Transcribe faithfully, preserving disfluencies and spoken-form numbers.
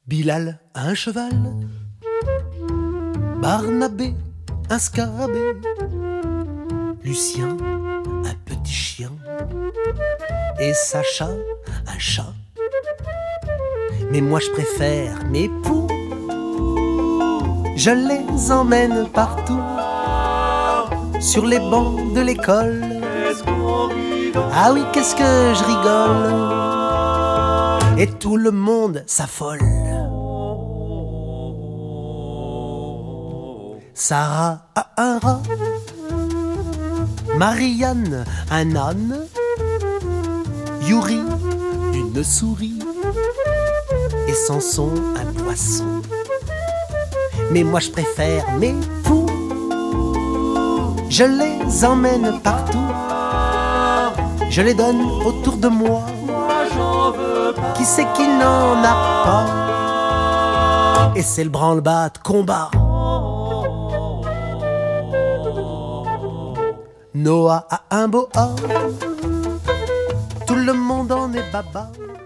Bilal a un cheval, Barnabé un scarabée, Lucien un petit chien et Sacha un chat. Mais moi je préfère mes poux, je les emmène partout, sur les bancs de l'école. Ah oui, qu'est-ce que je rigole, et tout le monde s'affole. Sarah a un rat, Marianne un âne, Yuri une souris et Samson un poisson. Mais moi je préfère mes poux, je les emmène partout, je les donne autour de moi. Qui c'est qui n'en a pas? Et c'est le branle-bas de combat. Noah a un boa, tout le monde en est baba.